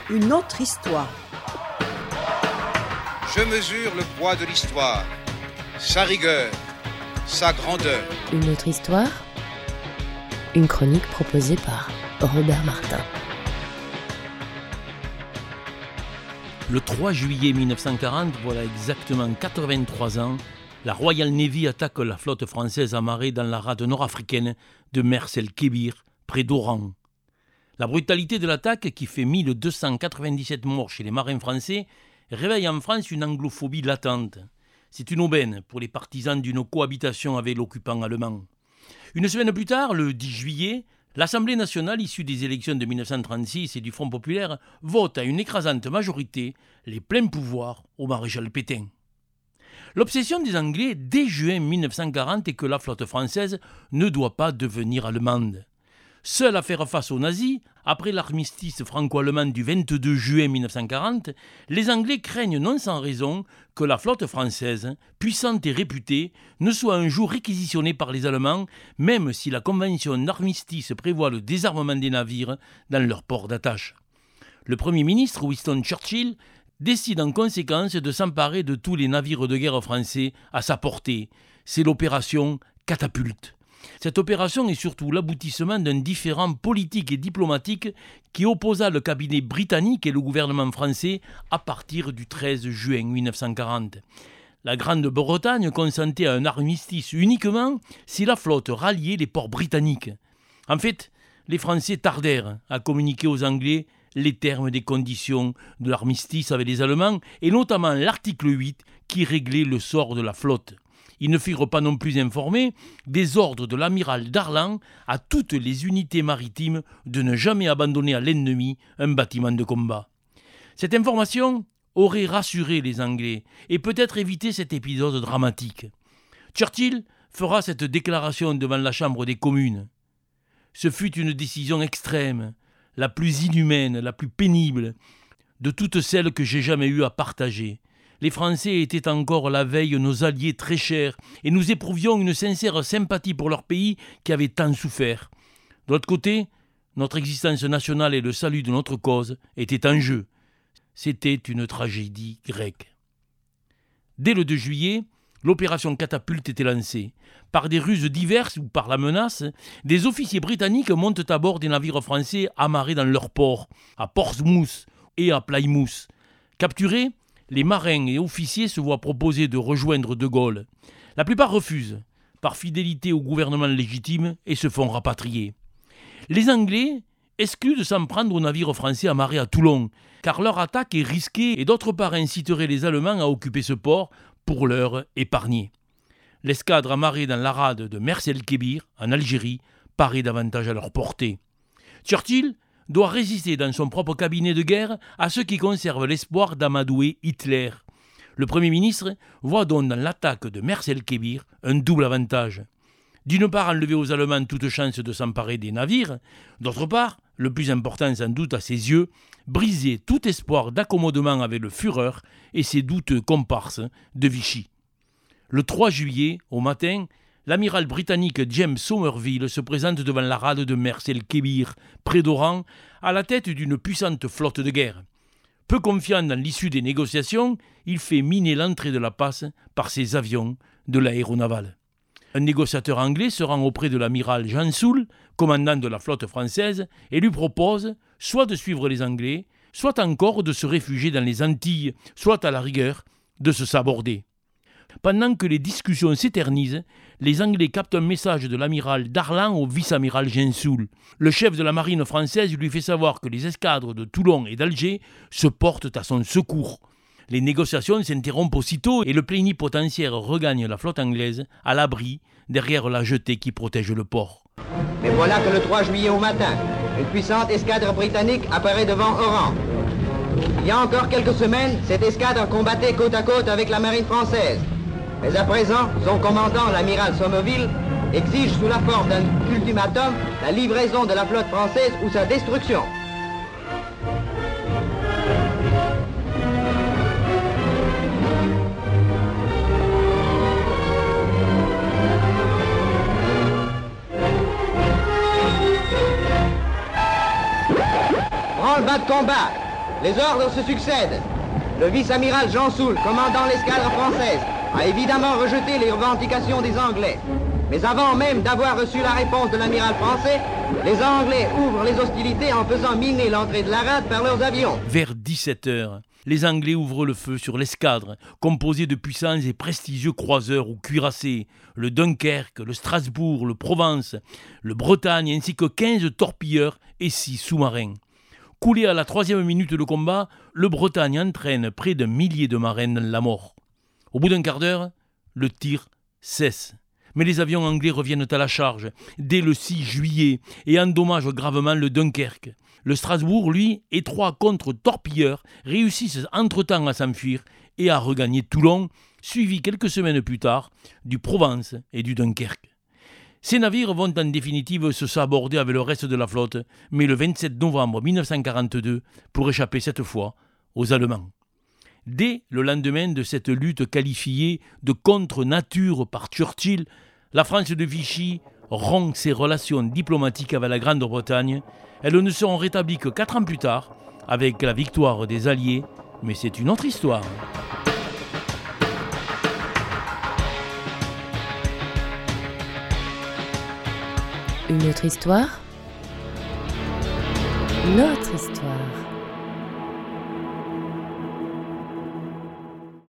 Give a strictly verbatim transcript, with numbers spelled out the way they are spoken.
une autre histoire. Je mesure le poids de l'histoire, sa rigueur, sa grandeur. Une autre histoire, une chronique proposée par Robert Martin. Le trois juillet mille neuf cent quarante, voilà exactement quatre-vingt-trois ans, la Royal Navy attaque la flotte française amarrée dans la rade nord-africaine de Mers el-Kébir, près d'Oran. La brutalité de l'attaque, qui fait mille deux cent quatre-vingt-dix-sept morts chez les marins français, réveille en France une anglophobie latente. C'est une aubaine pour les partisans d'une cohabitation avec l'occupant allemand. Une semaine plus tard, le dix juillet, l'Assemblée nationale, issue des élections de mille neuf cent trente-six et du Front populaire, vote à une écrasante majorité les pleins pouvoirs au maréchal Pétain. L'obsession des Anglais dès juin mille neuf cent quarante est que la flotte française ne doit pas devenir allemande. Seule à faire face aux nazis, après l'armistice franco-allemand du vingt-deux juin mille neuf cent quarante, les Anglais craignent non sans raison que la flotte française, puissante et réputée, ne soit un jour réquisitionnée par les Allemands, même si la convention d'armistice prévoit le désarmement des navires dans leur port d'attache. Le Premier ministre Winston Churchill décide en conséquence de s'emparer de tous les navires de guerre français à sa portée. C'est l'opération Catapulte. Cette opération est surtout l'aboutissement d'un différend politique et diplomatique qui opposa le cabinet britannique et le gouvernement français à partir du treize juin mille neuf cent quarante. La Grande-Bretagne consentait à un armistice uniquement si la flotte ralliait les ports britanniques. En fait, les Français tardèrent à communiquer aux Anglais les termes des conditions de l'armistice avec les Allemands et notamment l'article huit qui réglait le sort de la flotte. Ils ne furent pas non plus informés des ordres de l'amiral Darlan à toutes les unités maritimes de ne jamais abandonner à l'ennemi un bâtiment de combat. Cette information aurait rassuré les Anglais et peut-être évité cet épisode dramatique. Churchill fera cette déclaration devant la Chambre des communes. Ce fut une décision extrême, la plus inhumaine, la plus pénible de toutes celles que j'ai jamais eu à partager. Les Français étaient encore la veille nos alliés très chers et nous éprouvions une sincère sympathie pour leur pays qui avait tant souffert. De l'autre côté, notre existence nationale et le salut de notre cause étaient en jeu. C'était une tragédie grecque. Dès le deux juillet, l'opération Catapulte était lancée. Par des ruses diverses ou par la menace, des officiers britanniques montent à bord des navires français amarrés dans leur port, à Portsmouth et à Plymouth. Capturés, les marins et officiers se voient proposer de rejoindre De Gaulle. La plupart refusent, par fidélité au gouvernement légitime, et se font rapatrier. Les Anglais excluent de s'en prendre aux navires français amarrés à Toulon, car leur attaque est risquée et d'autre part inciterait les Allemands à occuper ce port pour leur épargner. L'escadre amarrée dans la rade de Mers el-Kébir, en Algérie, paraît davantage à leur portée. Churchill doit résister dans son propre cabinet de guerre à ceux qui conservent l'espoir d'amadouer Hitler. Le Premier ministre voit donc dans l'attaque de Mers el-Kébir un double avantage. D'une part, enlever aux Allemands toute chance de s'emparer des navires. D'autre part, le plus important sans doute à ses yeux, briser tout espoir d'accommodement avec le Führer et ses douteux comparses de Vichy. Le trois juillet, au matin, l'amiral britannique James Somerville se présente devant la rade de Mers el-Kébir, près d'Oran, à la tête d'une puissante flotte de guerre. Peu confiant dans l'issue des négociations, il fait miner l'entrée de la passe par ses avions de l'aéronavale. Un négociateur anglais se rend auprès de l'amiral Jean Soult, commandant de la flotte française, et lui propose soit de suivre les Anglais, soit encore de se réfugier dans les Antilles, soit à la rigueur de se saborder. Pendant que les discussions s'éternisent, les Anglais captent un message de l'amiral Darlan au vice-amiral Jean Soult. Le chef de la marine française lui fait savoir que les escadres de Toulon et d'Alger se portent à son secours. Les négociations s'interrompent aussitôt et le plénipotentiaire regagne la flotte anglaise à l'abri derrière la jetée qui protège le port. Mais voilà que le trois juillet au matin, une puissante escadre britannique apparaît devant Oran. Il y a encore quelques semaines, cette escadre combattait côte à côte avec la marine française. Mais à présent, son commandant, l'amiral Somerville, exige sous la forme d'un ultimatum la livraison de la flotte française ou sa destruction. Branle-bas de combat. Les ordres se succèdent. Le vice-amiral Jean Soult, commandant l'escadre française, a évidemment rejeté les revendications des Anglais. Mais avant même d'avoir reçu la réponse de l'amiral français, les Anglais ouvrent les hostilités en faisant miner l'entrée de la rade par leurs avions. Vers dix-sept heures, les Anglais ouvrent le feu sur l'escadre, composée de puissants et prestigieux croiseurs ou cuirassés, le Dunkerque, le Strasbourg, le Provence, le Bretagne, ainsi que quinze torpilleurs et six sous-marins. Coulé à la troisième minute de combat, le Bretagne entraîne près d'un millier de marins dans la mort. Au bout d'un quart d'heure, le tir cesse. Mais les avions anglais reviennent à la charge dès le six juillet et endommagent gravement le Dunkerque. Le Strasbourg, lui, et trois contre-torpilleurs réussissent entre-temps à s'enfuir et à regagner Toulon, suivi quelques semaines plus tard du Provence et du Dunkerque. Ces navires vont en définitive se saborder avec le reste de la flotte, mais le vingt-sept novembre mille neuf cent quarante-deux, pour échapper cette fois aux Allemands. Dès le lendemain de cette lutte qualifiée de contre-nature par Churchill, la France de Vichy rompt ses relations diplomatiques avec la Grande-Bretagne. Elles ne seront rétablies que quatre ans plus tard, avec la victoire des Alliés, mais c'est une autre histoire. Une autre histoire ? Notre histoire.